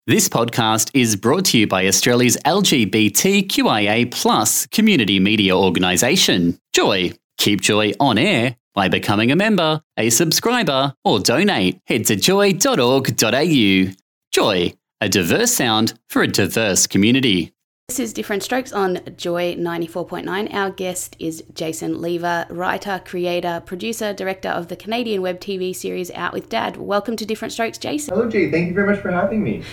This podcast is brought to you by Australia's LGBTQIA+ community media organisation, Joy. Keep Joy on air by becoming a member, a subscriber, or donate. Head to joy.org.au. Joy, a diverse sound for a diverse community. This is Different Strokes on Joy 94.9. Our guest is Jason Lever, writer, creator, producer, director of the Canadian web TV series Out With Dad. Welcome to Different Strokes, Jason. Hello, Jay. Thank you very much for having me.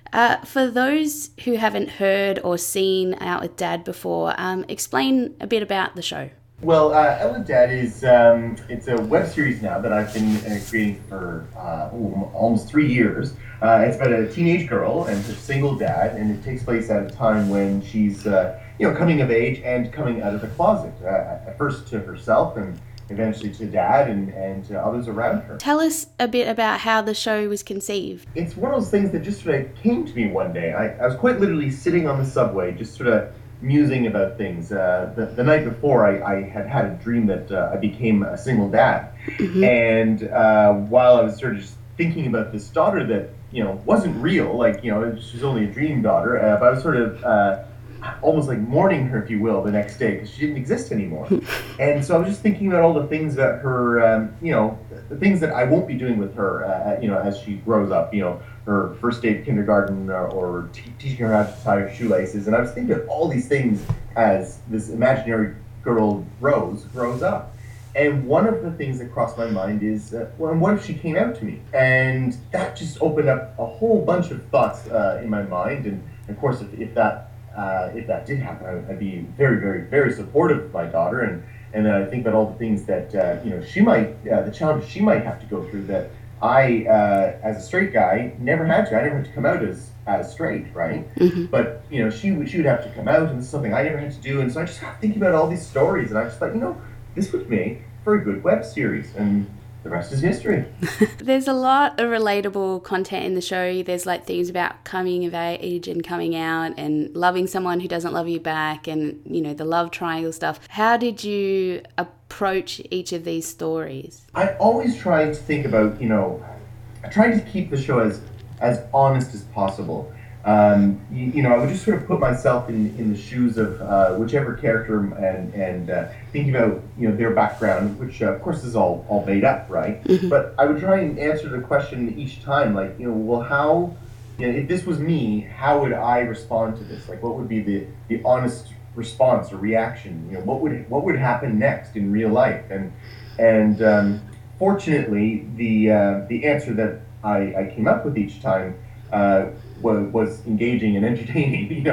For those who haven't heard or seen Out With Dad before, explain a bit about the show. Well, Out With Dad is it's a web series now that I've been creating for almost 3 years. It's about a teenage girl and her single dad, and it takes place at a time when she's coming of age and coming out of the closet. At first to herself and eventually to dad and to others around her. Tell us a bit about how the show was conceived. It's one of those things that just sort of came to me one day. I was quite literally sitting on the subway, just sort of musing about things. The night before, I had a dream that I became a single dad. Mm-hmm. And while I was sort of just thinking about this daughter that, wasn't real, she was only a dream daughter, but I was sort of almost like mourning her, if you will, the next day because she didn't exist anymore. And so I was just thinking about all the things that her, the things that I won't be doing with her, as she grows up, her first day of kindergarten or teaching her how to tie her shoelaces. And I was thinking of all these things as this imaginary girl grows up. And one of the things that crossed my mind is, what if she came out to me? And that just opened up a whole bunch of thoughts in my mind. And of course, if that did happen, I'd be very, very, very supportive of my daughter, and then I think that all the things that she might, the challenges she might have to go through that I, as a straight guy, never had to. I never had to come out as straight, right? Mm-hmm. But she would have to come out, and it's something I never had to do. And so I just got thinking about all these stories, and I just thought, this would make for a good web series, and the rest is history. There's a lot of relatable content in the show. There's things about coming of age and coming out and loving someone who doesn't love you back and, the love triangle stuff. How did you approach each of these stories? I always tried to think about, I tried to keep the show as honest as possible. I would just sort of put myself in the shoes of whichever character and thinking about their background, which of course is all made up, right? Mm-hmm. But I would try and answer the question each time, how, if this was me, how would I respond to this? What would be the honest response or reaction? What would happen next in real life? And fortunately, the answer that I came up with each time was engaging and entertaining,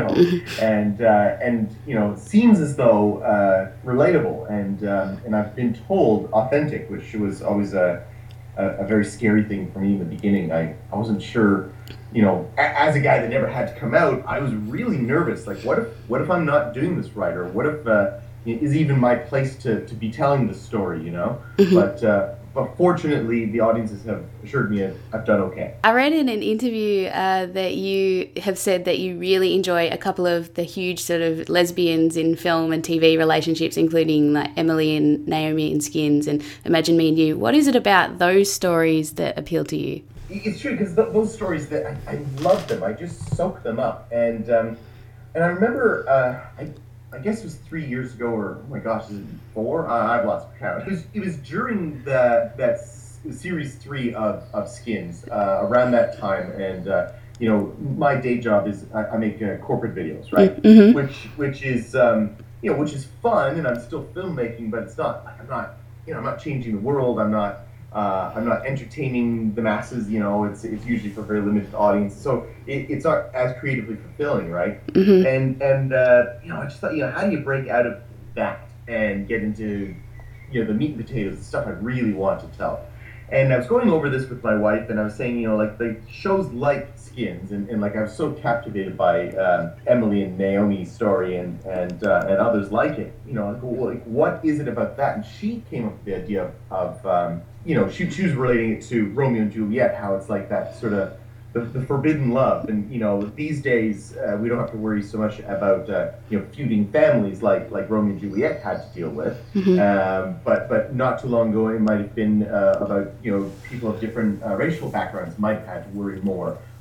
and seems as though relatable and I've been told authentic, which was always a very scary thing for me in the beginning. I wasn't sure, as a guy that never had to come out, I was really nervous. What if I'm not doing this right, or what if is even my place to be telling this story, Mm-hmm. But fortunately, the audiences have assured me I've done okay. I read in an interview that you have said that you really enjoy a couple of the huge sort of lesbians in film and TV relationships, including Emily and Naomi in Skins and Imagine Me and You. What is it about those stories that appeal to you? It's true, because those stories, that I love them. I just soak them up. And I remember, I guess it was 3 years ago, or oh my gosh, is it 4? I've lost count. It was during that series 3 of Skins, around that time, and my day job is I make corporate videos, right? Mm-hmm. Which is which is fun, and I'm still filmmaking, but it's not I'm not changing the world. I'm not entertaining the masses. It's usually for a very limited audience, so it's not as creatively fulfilling, right? Mm-hmm. And I just thought, how do you break out of that and get into the meat and potatoes, the stuff I really want to tell? And I was going over this with my wife, and I was saying, the shows like Skins, and I was so captivated by Emily and Naomi's story and others like it. What is it about that? And she came up with the idea of she was relating it to Romeo and Juliet, how it's like that sort of the forbidden love. And these days we don't have to worry so much about feuding families like Romeo and Juliet had to deal with. Mm-hmm. But not too long ago it might have been about people of different racial backgrounds might have had to worry more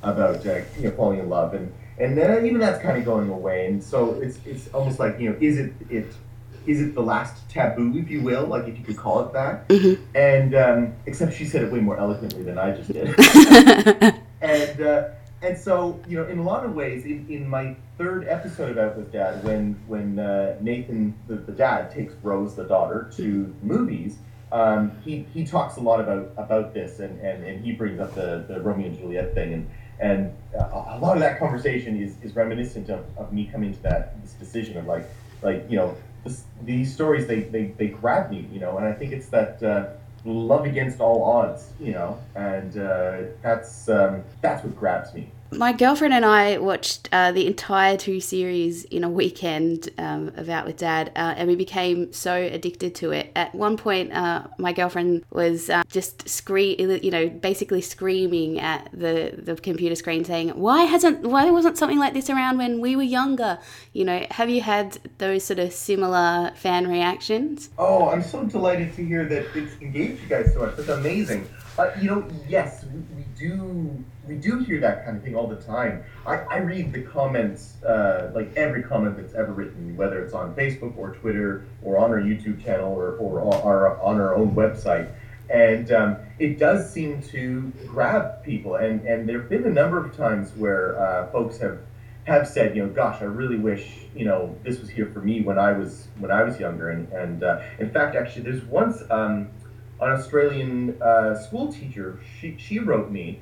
about falling in love, and even that's kind of going away, and so it's almost like is it the last taboo, if you will, like if you could call it that? Mm-hmm. And except she said it way more eloquently than I just did. And so, in a lot of ways, in my third episode of Out with Dad, when Nathan, the dad, takes Rose, the daughter, to movies, he talks a lot about this, and he brings up the Romeo and Juliet thing, and a lot of that conversation is reminiscent of me coming to this decision of these stories, they grab me, and I think it's that love against all odds, and that's what grabs me. My girlfriend and I watched the entire 2 series in a weekend of Out with Dad, and we became so addicted to it. At one point, my girlfriend was just basically screaming at the computer screen, saying, "Why wasn't something like this around when we were younger?" Have you had those sort of similar fan reactions? Oh, I'm so delighted to hear that it's engaged you guys so much. That's amazing. Yes, we do hear that kind of thing all the time. I read the comments, like every comment that's ever written, whether it's on Facebook or Twitter or on our YouTube channel or on our own website. And it does seem to grab people. And there have been a number of times where folks have said, gosh, I really wish, this was here for me when I was younger. And in fact, actually, there's once an Australian school teacher, she wrote me,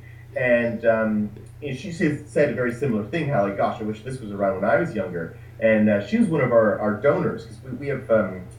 and she said a very similar thing, how like, gosh, I wish this was around when I was younger. And she was one of our donors, because we have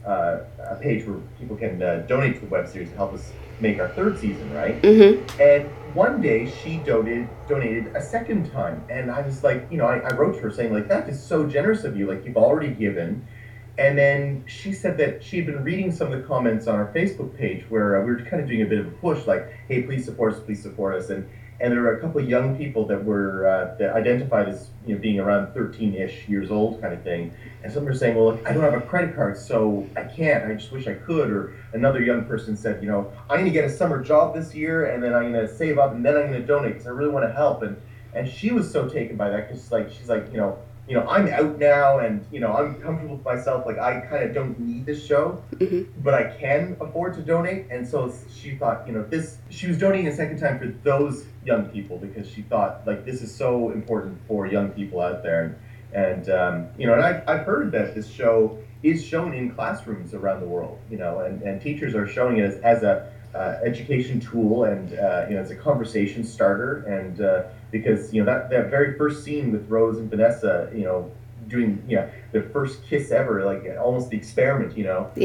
a page where people can donate to the web series to help us make our 3rd season, right? Mm-hmm. And one day she donated a second time, and I was like, I wrote to her saying, like, that is so generous of you, like, you've already given. And then she said that she had been reading some of the comments on our Facebook page where we were kind of doing a bit of a push, like, hey, please support us. And there were a couple of young people that were that identified as being around 13-ish years old kind of thing. And some were saying, well, look, I don't have a credit card, so I can't. I just wish I could. Or another young person said, I'm going to get a summer job this year, and then I'm going to save up, and then I'm going to donate because I really want to help. And she was so taken by that, because she's like, I'm out now, and I'm comfortable with myself. Like, I kind of don't need this show, but I can afford to donate. And so she thought, she was donating a second time for those young people, because she thought, like, this is so important for young people out there. And and I've heard that this show is shown in classrooms around the world, and teachers are showing it as a education tool, and as a conversation starter, and because that very first scene with Rose and Vanessa, doing their first kiss ever, like almost the experiment,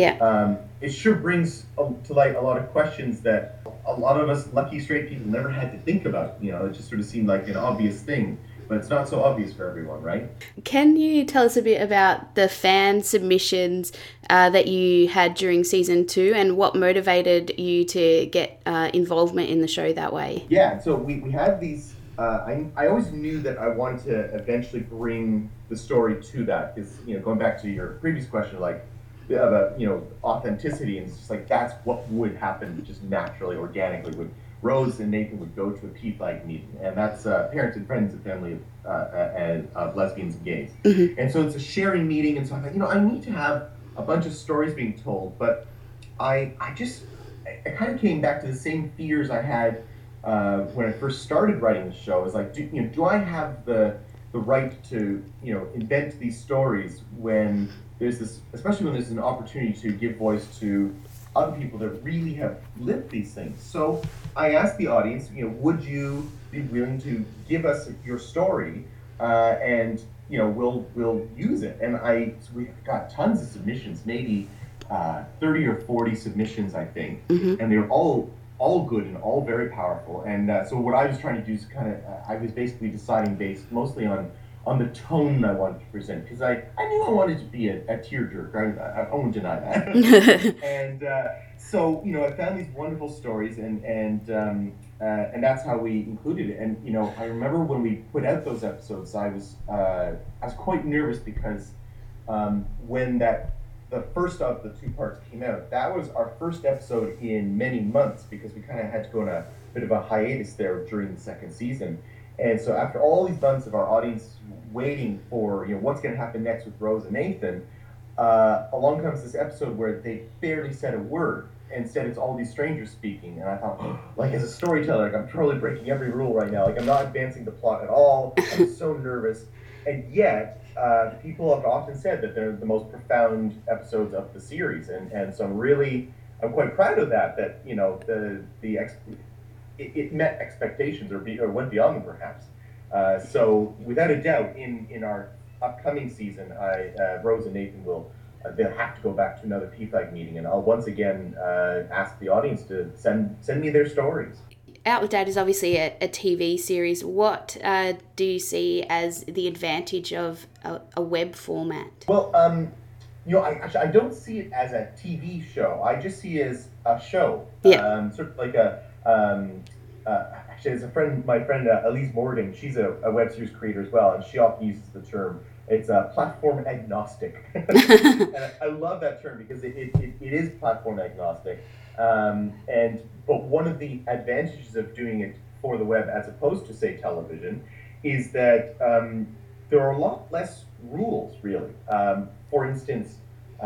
it sure brings to light a lot of questions that a lot of us lucky straight people never had to think about. It just sort of seemed like an obvious thing. But it's not so obvious for everyone, right? Can you tell us a bit about the fan submissions that you had during season 2, and what motivated you to get involvement in the show that way? Yeah, so we had these. I always knew that I wanted to eventually bring the story to that, because going back to your previous question, like about authenticity, and it's just like that's what would happen just naturally, organically. Rose and Nathan would go to a PFLAG meeting, and that's parents and friends and family of lesbians and gays. Mm-hmm. And so it's a sharing meeting, and so I thought, I need to have a bunch of stories being told, but I kind of came back to the same fears I had when I first started writing the show. Is like, do I have the right to invent these stories when there's this, especially when there's an opportunity to give voice to other people that really have lived these things. So I asked the audience, would you be willing to give us your story, and we'll use it. And so we got tons of submissions, maybe 30 or 40 submissions, I think, and they were all good and all very powerful. And so what I was trying to do is I was basically deciding based mostly on the tone I wanted to present, because I knew I wanted to be a tearjerker. I won't deny that. And so I found these wonderful stories, and that's how we included it. And I remember when we put out those episodes, I was quite nervous, because when the first of the 2 parts came out, that was our first episode in many months, because we kind of had to go on a bit of a hiatus there during the 2nd season. And so after all these months of our audience waiting for, what's going to happen next with Rose and Nathan, along comes this episode where they barely said a word. Instead, it's all these strangers speaking, and I thought, like, as a storyteller, like, I'm totally breaking every rule right now. Like, I'm not advancing the plot at all. I'm so nervous. And yet, people have often said that they're the most profound episodes of the series, and so I'm quite proud of that. That it met expectations or went beyond them, perhaps. So, without a doubt, in our upcoming season, Rose and Nathan will. They'll have to go back to another PFAG meeting, and I'll once again ask the audience to send me their stories. Out with Dad is obviously a TV series. What do you see as the advantage of a web format? Well, I don't see it as a TV show. I just see it as a show. Yeah. Sort of like actually, as my friend Elise Morgan, she's a web series creator as well, and she often uses the term. It's platform agnostic. And I love that term because it is platform agnostic. But one of the advantages of doing it for the web as opposed to, say, television is that there are a lot less rules, really. For instance,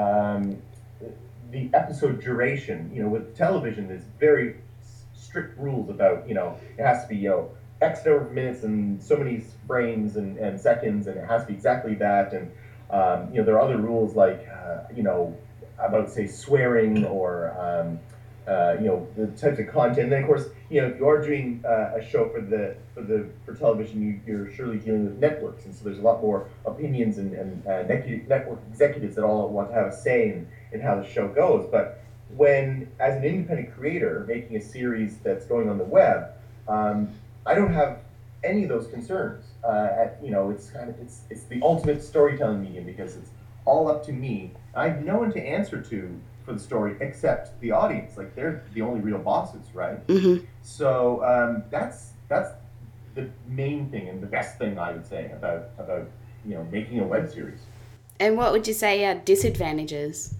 the episode duration, with television, there's very strict rules about, it has to be, X number of minutes and so many frames and seconds, and it has to be exactly that. And there are other rules like about, say, swearing or the types of content. And then, of course, if you are doing a show for television, you're surely dealing with networks, and so there's a lot more opinions and network executives that all want to have a say in how the show goes. But when, as an independent creator making a series that's going on the web, I don't have any of those concerns. It's the ultimate storytelling medium because it's all up to me. I have no one to answer to for the story except the audience. Like, they're the only real bosses, right? Mm-hmm. So that's the main thing and the best thing I would say about making a web series. And what would you say are disadvantages?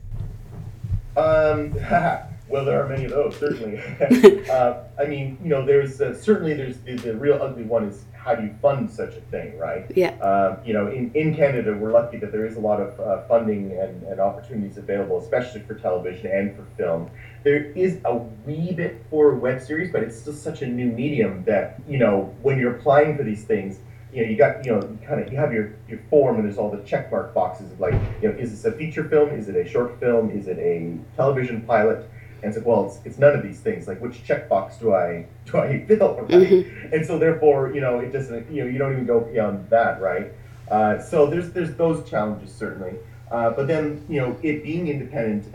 Well, there are many of those, certainly. I mean, there's certainly the real ugly one is how do you fund such a thing, right? Yeah. In Canada, we're lucky that there is a lot of funding and opportunities available, especially for television and for film. There is a wee bit for web series, but it's still such a new medium that, when you're applying for these things, you have your form, and there's all the checkmark boxes of, like, is this a feature film? Is it a short film? Is it a television pilot? And so, well, it's none of these things. Like, which checkbox do I fill, right? Mm-hmm. And so, therefore, it doesn't, you don't even go beyond that, right? So there's those challenges, certainly. But then, it being independent,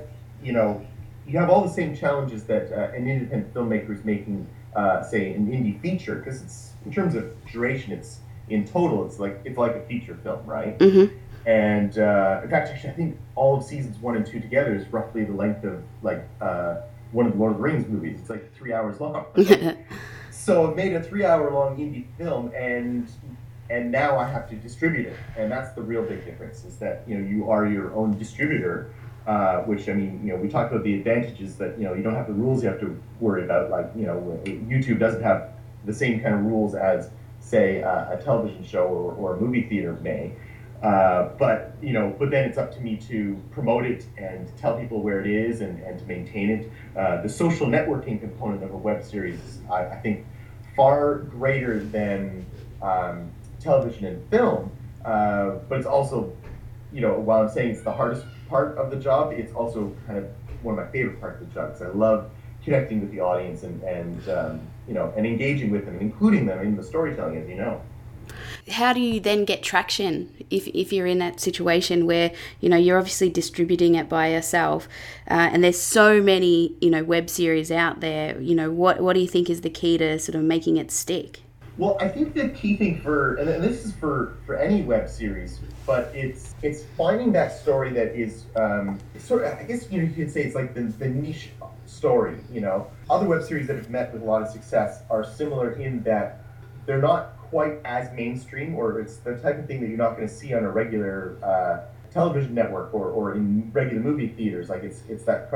you have all the same challenges that an independent filmmaker is making, say, an indie feature, because it's, in terms of duration, it's like a feature film, right? Mm-hmm. And in fact, actually, I think all of seasons 1 and 2 together is roughly the length of one of the Lord of the Rings movies. It's like 3 hours long. So I've made a 3-hour long indie film, and now I have to distribute it, and that's the real big difference. Is that you are your own distributor, which, I mean, we talked about the advantages that you don't have the rules you have to worry about. Like, YouTube doesn't have the same kind of rules as, say, a television show or a movie theater may. But then it's up to me to promote it and tell people where it is and to maintain it. The social networking component of a web series is, I think, far greater than television and film. But it's also, while I'm saying it's the hardest part of the job, it's also kind of one of my favorite parts of the job, because I love connecting with the audience and engaging with them and including them in the storytelling, as you know. How do you then get traction if you're in that situation where you're obviously distributing it by yourself, and there's so many web series out there? What do you think is the key to sort of making it stick? Well, I think the key thing and this is for any web series, but it's finding that story that is sort of, I guess you could say it's like the niche story. Other web series that have met with a lot of success are similar in that they're not quite as mainstream, or it's the type of thing that you're not going to see on a regular television network or in regular movie theaters. Like, it's that kind of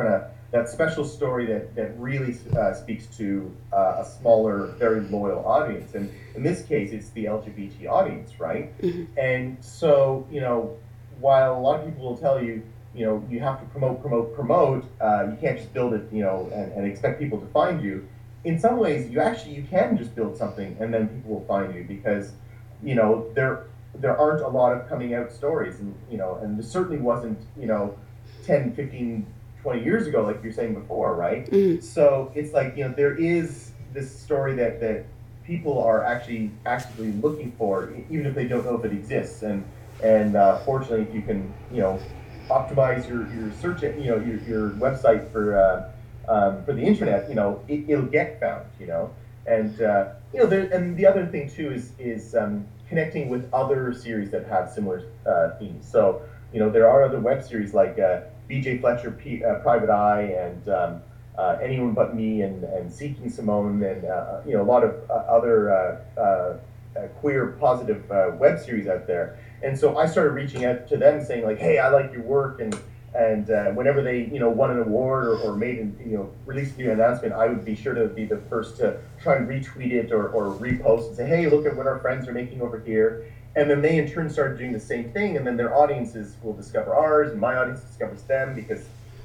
that special story that really speaks to a smaller, very loyal audience. And in this case, it's the LGBT audience, right? And so, while a lot of people will tell you, you have to promote, you can't just build it, and expect people to find you. In some ways, you can just build something and then people will find you, because, there aren't a lot of coming out stories, and, and there certainly wasn't, 10, 15, 20 years ago, like you're saying before, right? So it's like, there is this story that people are actually actively looking for, even if they don't know if it exists. And fortunately, if you can, optimize your search, your website for the internet, it'll get found, and and the other thing too is connecting with other series that have similar themes. So there are other web series like B.J. Fletcher, Private Eye, and Anyone But Me, and Seeking Simone, and a lot of other queer positive web series out there. And so I started reaching out to them, saying like, "Hey, I like your work," and whenever they won an award or made released a new announcement, I would be sure to be the first to try and retweet it or repost and say, "Hey, look at what our friends are making over here." And then they in turn started doing the same thing, and then their audiences will discover ours, and my audience discovers them, because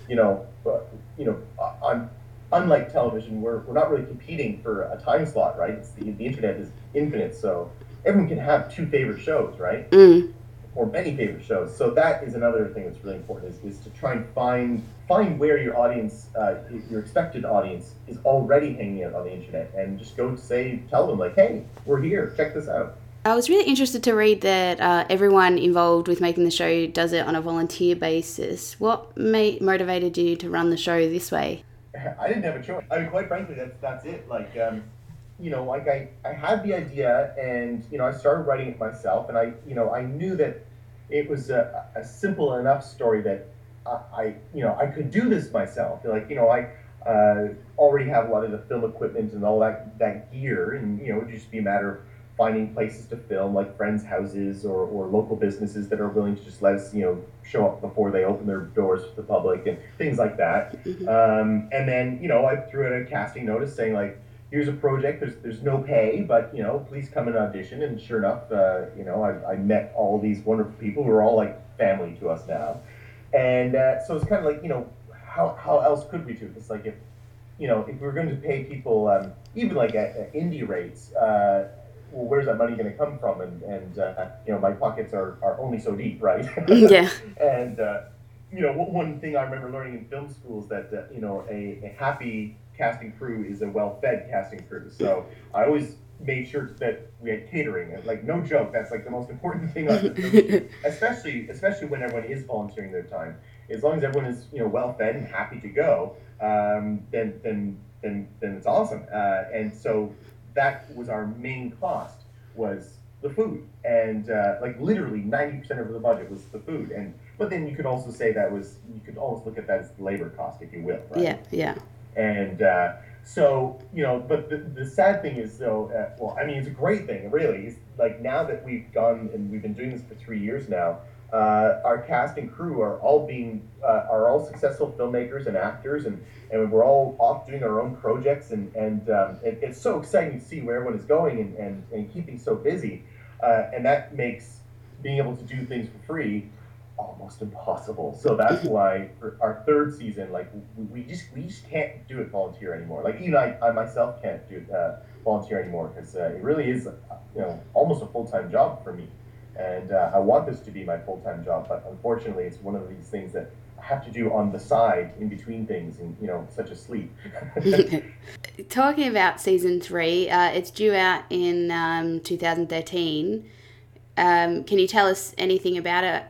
unlike television, we're not really competing for a time slot, right? It's the internet is infinite, so everyone can have two favorite shows, right? Or many favorite shows. So that is another thing that's really important, is to try and find where your audience, your expected audience, is already hanging out on the internet, and just tell them like, "Hey, we're here, check this out." I was really interested to read that everyone involved with making the show does it on a volunteer basis. What motivated you to run the show this way? I didn't have a choice. I mean, quite frankly, that's it. Like, I had the idea, and I started writing it myself, and I knew that it was a simple enough story that I could do this myself. Like, I already have a lot of the film equipment and all that gear, and it would just be a matter of finding places to film, like friends' houses or local businesses that are willing to just let us, show up before they open their doors to the public, and things like that. And then, I threw out a casting notice saying like, "Here's a project. There's no pay, but please come and audition." And sure enough, I met all these wonderful people who are all like family to us now. And so it's kind of like, how else could we do this? Like, if we're going to pay people, even like at indie rates, well, where's that money going to come from? And my pockets are only so deep, right? Yeah. And one thing I remember learning in film school is that a happy casting crew is a well-fed casting crew. So I always made sure that we had catering. Like, no joke, that's like the most important thing on the film shoot, especially when everyone is volunteering their time. As long as everyone is well-fed and happy to go, then it's awesome. And so that was our main cost, was the food, and like literally 90% of the budget was the food. But then you could also say you could almost look at that as the labor cost, if you will, right? Yeah. And so but the sad thing is, though, well, I mean, it's a great thing, really. It's like, now that we've been doing this for 3 years now, our cast and crew are all successful filmmakers and actors, and we're all off doing our own projects, and it's so exciting to see where everyone is going and keeping so busy, and that makes being able to do things for free almost impossible. So that's why for our third season, like, we just can't do it volunteer anymore. Like, even I myself can't do it volunteer anymore, because it really is almost a full-time job for me. And I want this to be my full-time job, but unfortunately it's one of these things that I have to do on the side, in between things, and such a sleep. Talking about season 3, it's due out in 2013. Can you tell us anything about it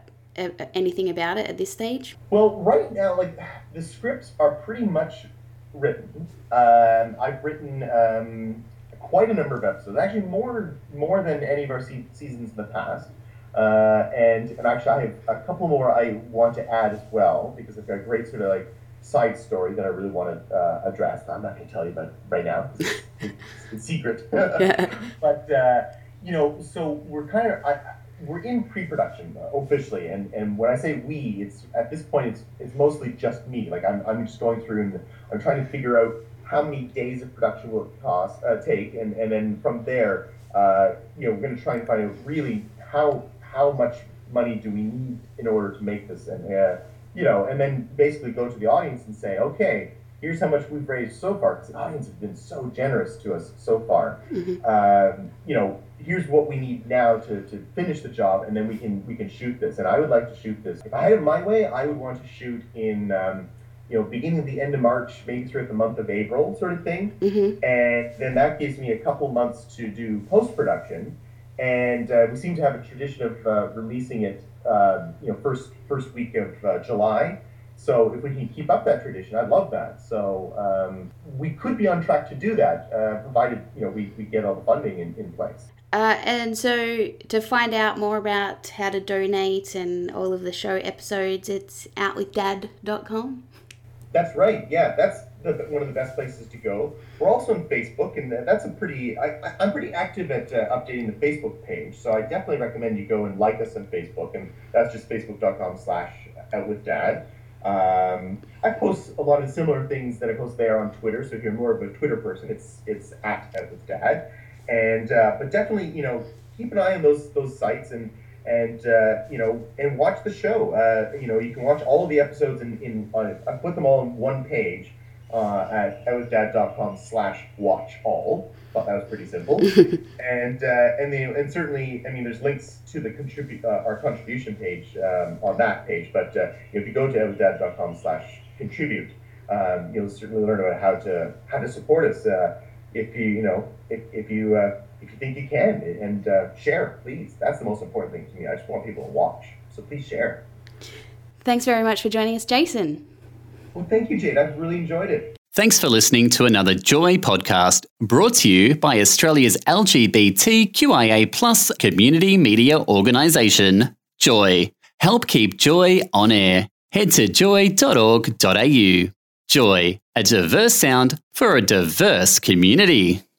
at this stage? Well, right now, like, the scripts are pretty much written. I've written quite a number of episodes, actually more than any of our seasons in the past. And actually, I have a couple more I want to add as well, because I've got a great sort of like side story that I really want to address. I'm not going to tell you about it right now. It's secret. But so we're kind of we're in pre-production officially, and when I say we, it's at this point it's mostly just me. Like I'm just going through and I'm trying to figure out how many days of production will it take, and then from there, we're going to try and find out really how much money do we need in order to make this, and and then basically go to the audience and say, okay, here's how much we've raised so far, because the audience has been so generous to us so far. Here's what we need now to finish the job, and then we can shoot this. And I would like to shoot this. If I had it my way, I would want to shoot in beginning of the end of March, maybe throughout the month of April, sort of thing. And then that gives me a couple months to do post-production. And we seem to have a tradition of releasing it, first week of July. So if we can keep up that tradition, I'd love that. So we could be on track to do that, provided we get all the funding in place. And so to find out more about how to donate and all of the show episodes, it's outwithdad.com. That's right. Yeah, that's one of the best places to go. We're also on Facebook, and that's I'm pretty active at updating the Facebook page. So I definitely recommend you go and like us on Facebook, and that's just facebook.com/outwithdad. I post a lot of similar things that I post there on Twitter. So if you're more of a Twitter person, it's @outwithdad. And but definitely, keep an eye on those sites and watch the show. You can watch all of the episodes I put them all on one page at outwithdad.com/watchall. Thought that was pretty simple. and certainly, there's links to the our contribution page on that page. But if you go to outwithdad.com/contribute, you'll certainly learn about how to support us. If you think you can, and share, please. That's the most important thing to me. I just want people to watch, so please share. Thanks very much for joining us, Jason. Well, thank you, Jade. I've really enjoyed it. Thanks for listening to another Joy podcast brought to you by Australia's LGBTQIA+ community media organisation, Joy. Help keep Joy on air. Head to joy.org.au. Joy, a diverse sound for a diverse community.